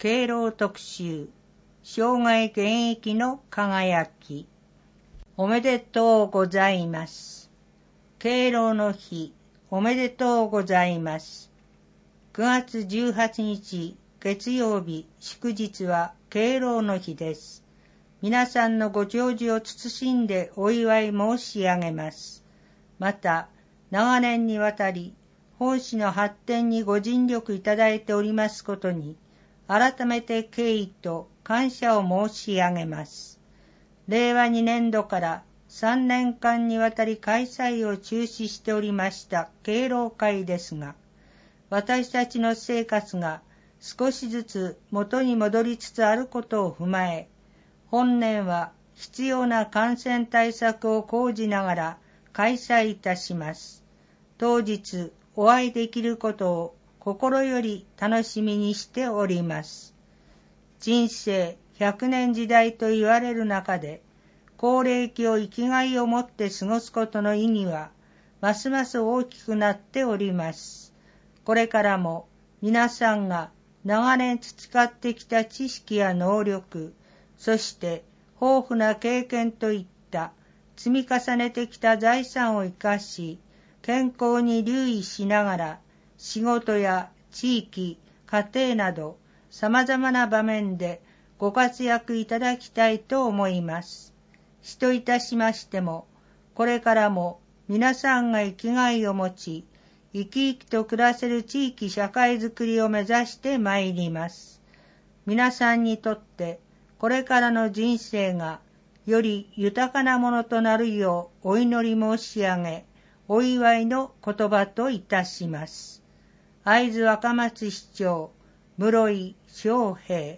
敬老特集、生涯現役の輝き。おめでとうございます。敬老の日、おめでとうございます。9月18日、月曜日、祝日は敬老の日です。皆さんのご長寿を謹んでお祝い申し上げます。また、長年にわたり、本市の発展にご尽力いただいておりますことに、改めて敬意と感謝を申し上げます。令和2年度から3年間にわたり開催を中止しておりました敬老会ですが、私たちの生活が少しずつ元に戻りつつあることを踏まえ、本年は必要な感染対策を講じながら開催いたします。当日お会いできることを心より楽しみにしております。人生100年時代と言われる中で、高齢期を生きがいを持って過ごすことの意義は、ますます大きくなっております。これからも皆さんが長年培ってきた知識や能力、そして豊富な経験といった積み重ねてきた財産を生かし、健康に留意しながら、仕事や地域、家庭など様々な場面でご活躍いただきたいと思います。しといたしましても、これからも皆さんが生きがいを持ち、生き生きと暮らせる地域社会づくりを目指してまいります。皆さんにとってこれからの人生がより豊かなものとなるようお祈り申し上げ、お祝いの言葉といたします。会津若松市長、室井昌平。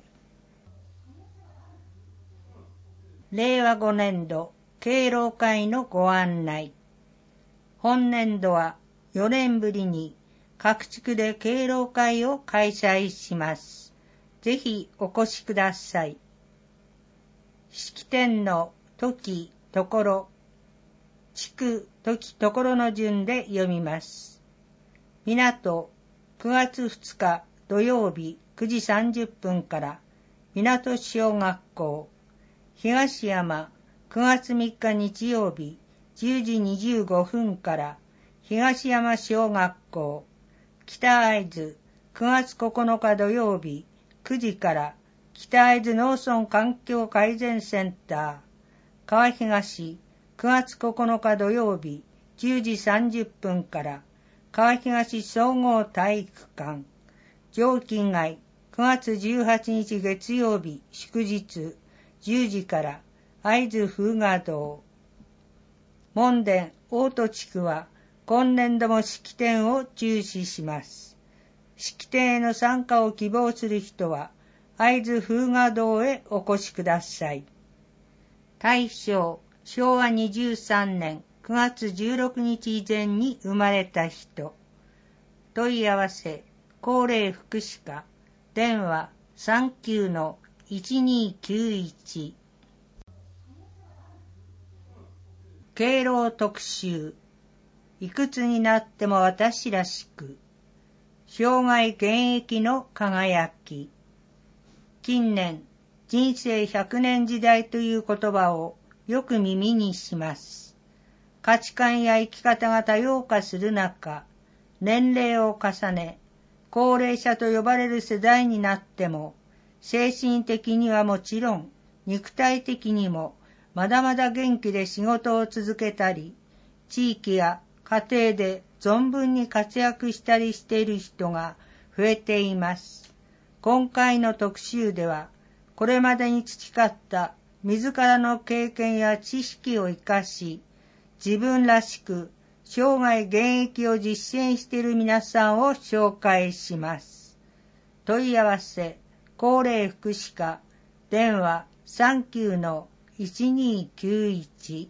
令和5年度敬老会のご案内。本年度は4年ぶりに各地区で敬老会を開催します。ぜひお越しください。式典の時、ところ、地区、時、ところの順で読みます。港、9月2日土曜日9時30分から港小学校。東山、9月3日日曜日10時25分から東山小学校。北会津、9月9日土曜日9時から北会津農村環境改善センター。川東、9月9日土曜日10時30分から川東総合体育館。上近街、9月18日月曜日祝日10時から会津風雅堂。門田大戸地区は今年度も式典を中止します。式典への参加を希望する人は会津風雅堂へお越しください。大正昭和23年9月16日以前に生まれた人。問い合わせ高齢福祉課電話 39-1291。 敬老特集。いくつになっても私らしく。生涯現役の輝き。近年、人生100年時代という言葉をよく耳にします。価値観や生き方が多様化する中、年齢を重ね、高齢者と呼ばれる世代になっても、精神的にはもちろん、肉体的にも、まだまだ元気で仕事を続けたり、地域や家庭で存分に活躍したりしている人が増えています。今回の特集では、これまでに培った自らの経験や知識を生かし、自分らしく生涯現役を実践している皆さんを紹介します。問い合わせ、高齢福祉課、電話 39-1291。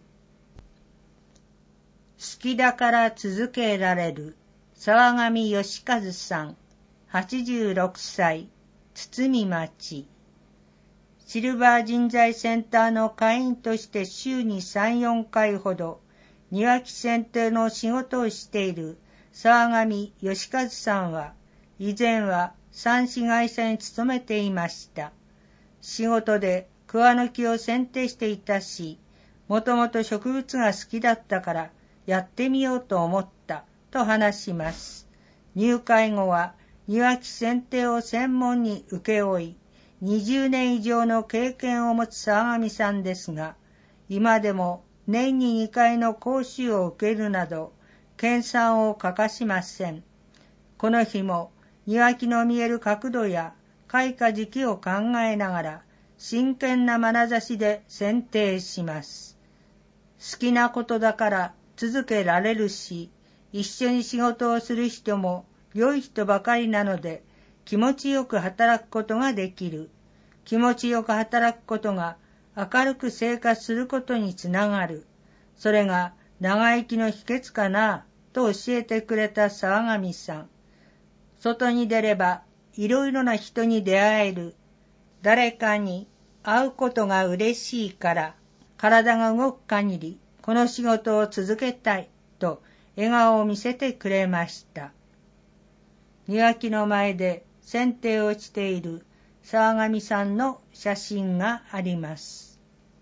好きだから続けられる、沢上義和さん、86歳、堤町。シルバー人材センターの会員として週に3、4回ほど、庭木剪定の仕事をしている沢上義和さんは、以前は蚕糸会社に勤めていました。仕事で桑の木を剪定していたし、もともと植物が好きだったからやってみようと思ったと話します。入会後は庭木剪定を専門に請け負い、20年以上の経験を持つ沢上さんですが、今でも年に2回の講習を受けるなど、研鑽を欠かしません。この日も庭木の見える角度や開花時期を考えながら、真剣な眼差しで剪定します。好きなことだから続けられるし、一緒に仕事をする人も良い人ばかりなので、気持ちよく働くことができる。気持ちよく働くことが明るく生活することにつながる。それが長生きの秘訣かなと教えてくれた沢上さん。外に出ればいろいろな人に出会える。誰かに会うことが嬉しいから、体が動く限りこの仕事を続けたいと笑顔を見せてくれました。庭木の前で剪定をしている沢上さんの写真があります。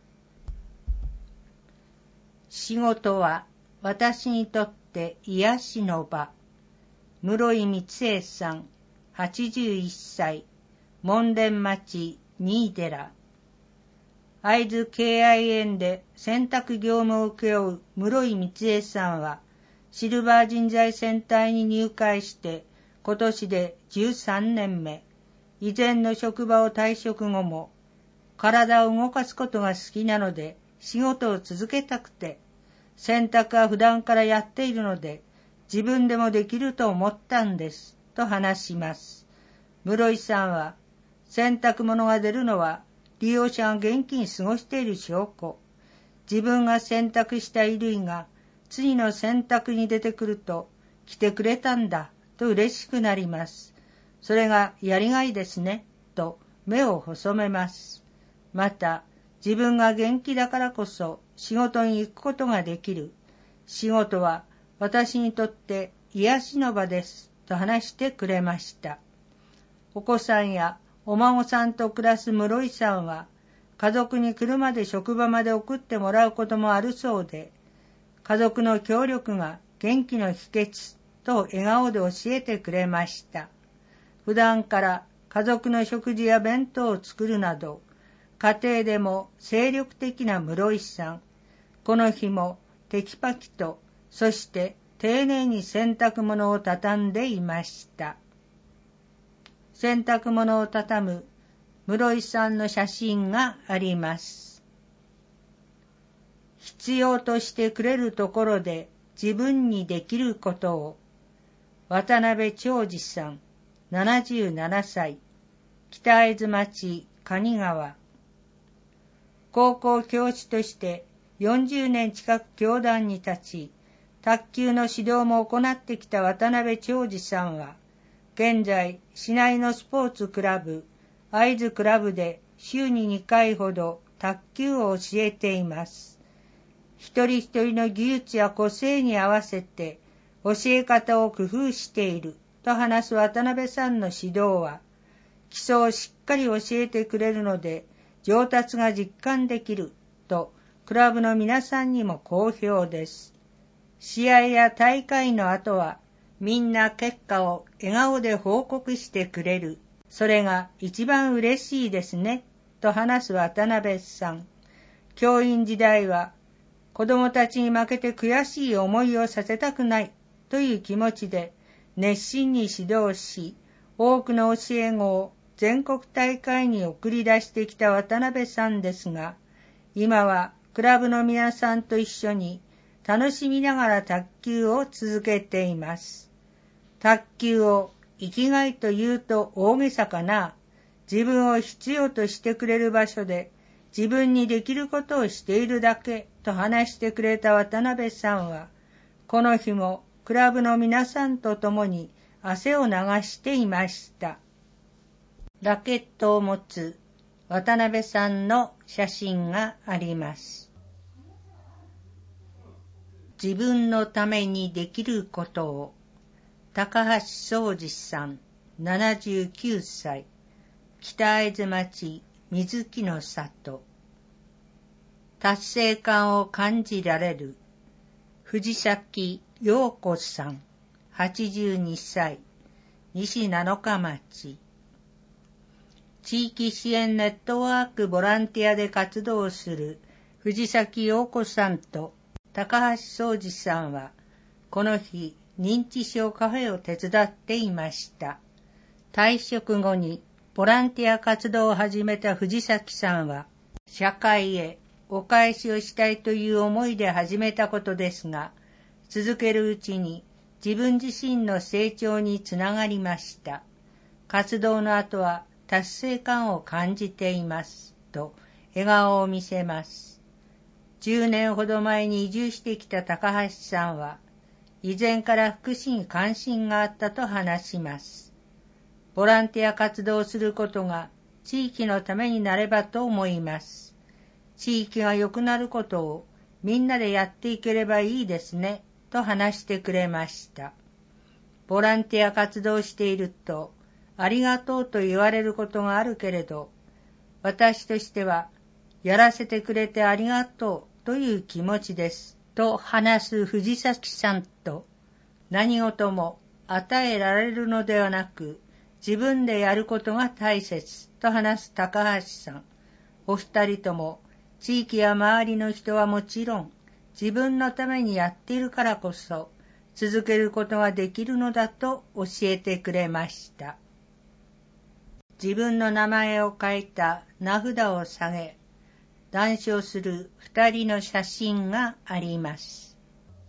仕事は私にとって癒しの場。室井光恵さん、81歳、門田町新寺。会津敬愛園で洗濯業務を請け負う室井光恵さんは、シルバー人材センターに入会して今年で13年目。以前の職場を退職後も、体を動かすことが好きなので仕事を続けたくて、洗濯は普段からやっているので、自分でもできると思ったんです、と話します。室井さんは、洗濯物が出るのは利用者が元気に過ごしている証拠。自分が洗濯した衣類が次の洗濯に出てくると、来てくれたんだと嬉しくなります。それがやりがいですね、と目を細めます。また、自分が元気だからこそ仕事に行くことができる。仕事は私にとって癒しの場です、と話してくれました。お子さんやお孫さんと暮らす室井さんは、家族に車で職場まで送ってもらうこともあるそうで、家族の協力が元気の秘訣と笑顔で教えてくれました。普段から家族の食事や弁当を作るなど、家庭でも精力的な室井さん。この日もテキパキと、そして丁寧に洗濯物を畳んでいました。洗濯物を畳む室井さんの写真があります。必要としてくれるところで自分にできることを。渡辺長治さん、77歳、北会津町蟹川。高校教師として40年近く教壇に立ち、卓球の指導も行ってきた渡辺長治さんは、現在市内のスポーツクラブ、会津クラブで週に2回ほど卓球を教えています。一人一人の技術や個性に合わせて教え方を工夫していると話す渡辺さんの指導は、基礎をしっかり教えてくれるので上達が実感できるとクラブの皆さんにも好評です。試合や大会の後はみんな結果を笑顔で報告してくれる。それが一番嬉しいですね、と話す渡辺さん。教員時代は子供たちに負けて悔しい思いをさせたくないという気持ちで熱心に指導し、多くの教え子を全国大会に送り出してきた渡辺さんですが、今はクラブの皆さんと一緒に楽しみながら卓球を続けています。卓球を生きがいと言うと大げさかな。自分を必要としてくれる場所で自分にできることをしているだけと話してくれた渡辺さんは、この日もクラブの皆さんと共に汗を流していました。ラケットを持つ渡辺さんの写真があります。自分のためにできることを。高橋宗司さん、 79歳、北会津町水木の里。達成感を感じられる藤崎陽子さん、82歳、西七日町。地域支援ネットワークボランティアで活動する藤崎陽子さんと高橋宗司さんは、この日、認知症カフェを手伝っていました。退職後にボランティア活動を始めた藤崎さんは、社会へお返しをしたいという思いで始めたことですが、続けるうちに自分自身の成長につながりました。活動の後は達成感を感じています、と笑顔を見せます。10年ほど前に移住してきた高橋さんは、以前から福祉に関心があったと話します。ボランティア活動をすることが地域のためになればと思います。地域が良くなることをみんなでやっていければいいですね、と話してくれました。ボランティア活動していると、ありがとうと言われることがあるけれど、私としては、やらせてくれてありがとうという気持ちです、と話す藤崎さんと、何事も与えられるのではなく、自分でやることが大切と話す高橋さん。お二人とも、地域や周りの人はもちろん、自分のためにやっているからこそ、続けることができるのだと教えてくれました。自分の名前を書いた名札を下げ、談笑する二人の写真があります。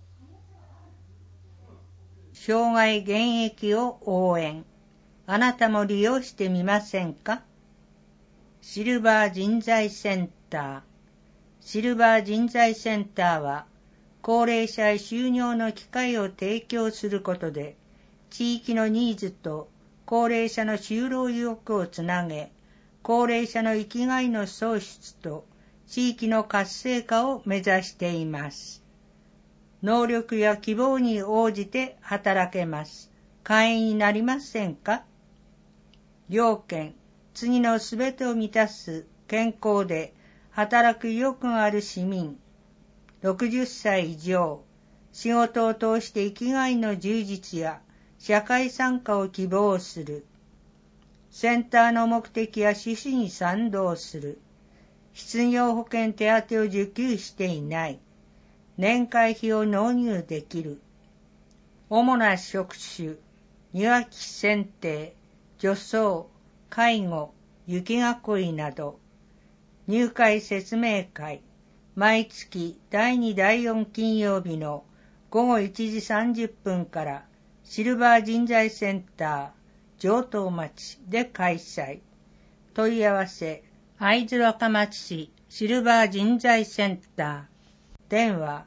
障害現役を応援。あなたも利用してみませんか？シルバー人材センター。シルバー人材センターは、高齢者へ就業の機会を提供することで、地域のニーズと高齢者の就労意欲をつなげ、高齢者の生きがいの創出と地域の活性化を目指しています。能力や希望に応じて働けます。会員になりませんか？要件、次のすべてを満たす健康で働く意欲がある市民、60歳以上、仕事を通して生きがいの充実や社会参加を希望する、センターの目的や趣旨に賛同する、失業保険手当を受給していない、年会費を納入できる、主な職種、庭木剪定、除草、介護、雪囲いなど、入会説明会、毎月第2第4金曜日の午後1時30分からシルバー人材センター城東町で開催。問い合わせ、会津若松市シルバー人材センター。電話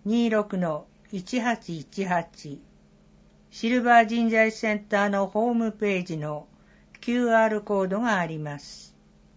26-1818。シルバー人材センターのホームページの QR コードがあります。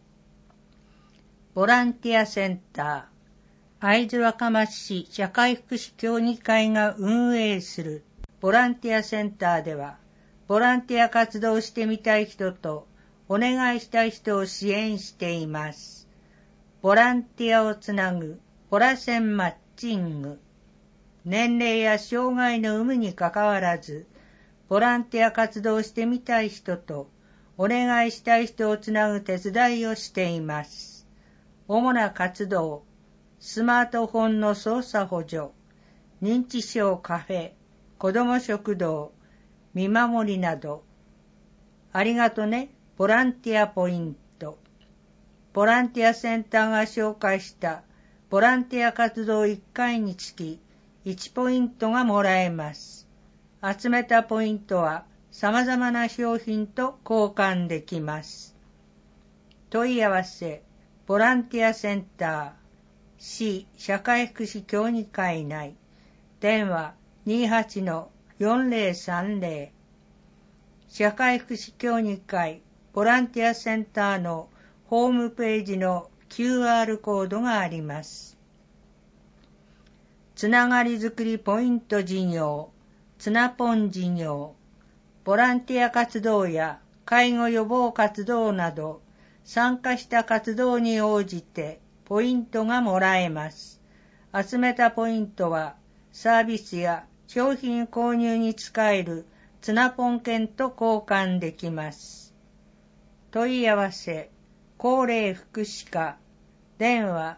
ボランティアセンター、会津若松市社会福祉協議会が運営するボランティアセンターでは、ボランティア活動をしてみたい人とお願いしたい人を支援しています。ボランティアをつなぐボラセンマッチング。年齢や障害の有無にかかわらず、ボランティア活動をしてみたい人とお願いしたい人をつなぐ手伝いをしています。主な活動、スマートフォンの操作補助、認知症カフェ、子ども食堂、見守りなど。ありがとね、ボランティアポイント。ボランティアセンターが紹介したボランティア活動1回につき1ポイントがもらえます。集めたポイントは様々な商品と交換できます。問い合わせ、ボランティアセンター、市社会福祉協議会内、電話 28-4030。社会福祉協議会ボランティアセンターのホームページの QR コードがあります。つながりづくりポイント事業、つなポン事業、 ボランティア活動や介護予防活動など参加した活動に応じてポイントがもらえます。集めたポイントはサービスや商品購入に使えるツナポン券と交換できます。問い合わせ、高齢福祉課、電話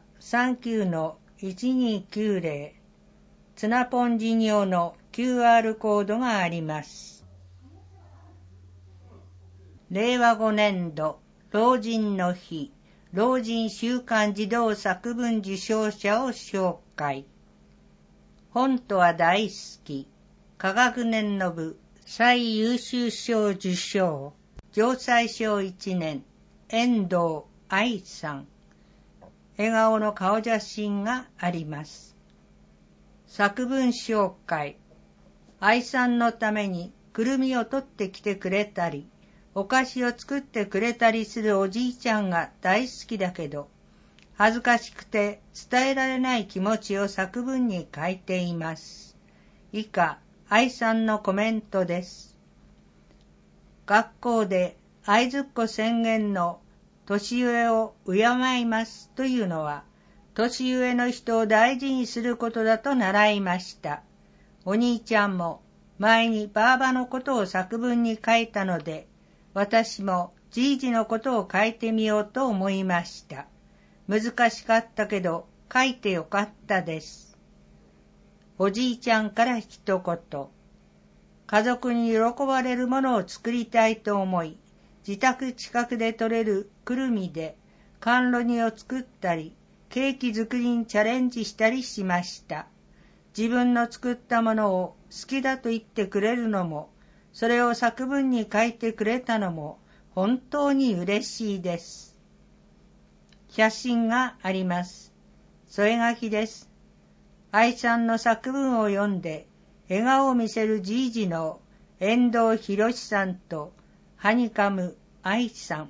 39-1290、ツナポン事業の QR コードがあります。令和5年度、老人の日、老人週間児童作文受賞者を紹介。本とは大好き、科学年の部最優秀賞受賞、城西賞1年、遠藤愛さん。笑顔の顔写真があります。作文紹介。愛さんのためにくるみを取ってきてくれたり、お菓子を作ってくれたりするおじいちゃんが大好きだけど、恥ずかしくて伝えられない気持ちを作文に書いています。以下、愛さんのコメントです。学校で愛ずっこ宣言の年上を敬いますというのは、年上の人を大事にすることだと習いました。お兄ちゃんも前にばあばのことを作文に書いたので、私もじいじのことを書いてみようと思いました。難しかったけど書いてよかったです。おじいちゃんから一言。家族に喜ばれるものを作りたいと思い、自宅近くで採れるくるみで甘露煮を作ったり、ケーキ作りにチャレンジしたりしました。自分の作ったものを好きだと言ってくれるのも、それを作文に書いてくれたのも本当に嬉しいです。写真があります。添え書きです。愛さんの作文を読んで笑顔を見せるじいじの遠藤博さんとハニカム愛さん。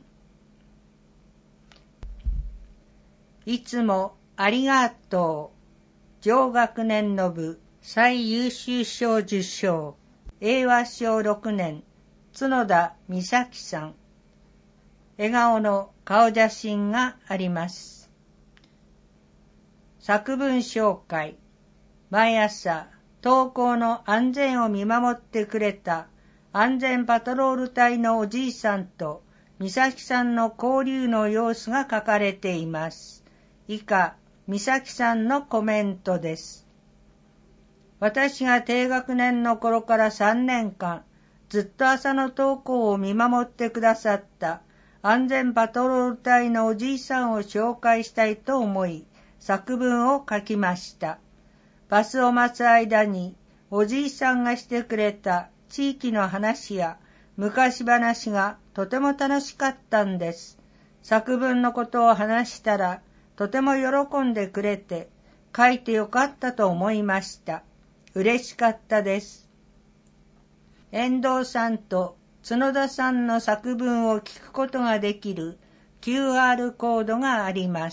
いつもありがとう。上学年の部最優秀賞受賞。英和小6年、角田美咲さん。笑顔の顔写真があります。作文紹介。毎朝、登校の安全を見守ってくれた安全パトロール隊のおじいさんと美咲さんの交流の様子が書かれています。以下、美咲さんのコメントです。私が低学年の頃から3年間、ずっと朝の登校を見守ってくださった安全パトロール隊のおじいさんを紹介したいと思い、作文を書きました。バスを待つ間に、おじいさんがしてくれた地域の話や昔話がとても楽しかったんです。作文のことを話したら、とても喜んでくれて、書いてよかったと思いました。嬉しかったです。遠藤さんと角田さんの作文を聞くことができる QR コードがあります。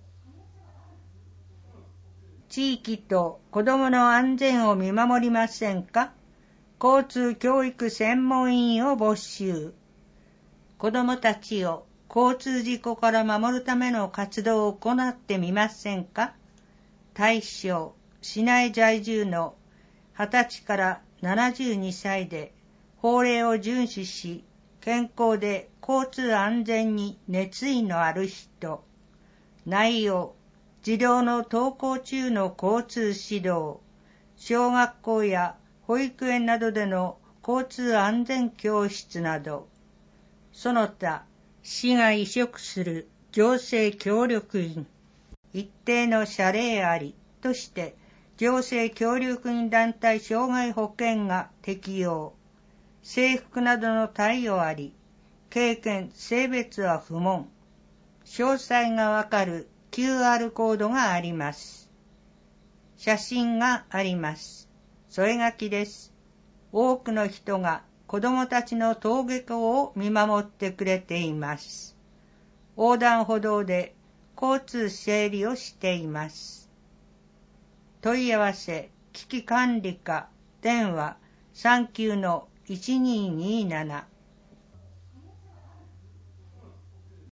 地域と子どもの安全を見守りませんか？交通教育専門員を募集。子どもたちを交通事故から守るための活動を行ってみませんか？対象、市内在住の20歳から72歳で法令を遵守し、健康で交通安全に熱意のある人。内容、児童の登校中の交通指導、小学校や保育園などでの交通安全教室など。その他、市が委嘱する行政協力員、一定の謝礼ありとして、行政協力員団体障害保険が適用。制服などの貸与あり。経験、性別は不問。詳細がわかる QR コードがあります。写真があります。添え書きです。多くの人が子どもたちの登下校を見守ってくれています。横断歩道で交通整理をしています。問い合わせ、危機管理課、電話 1227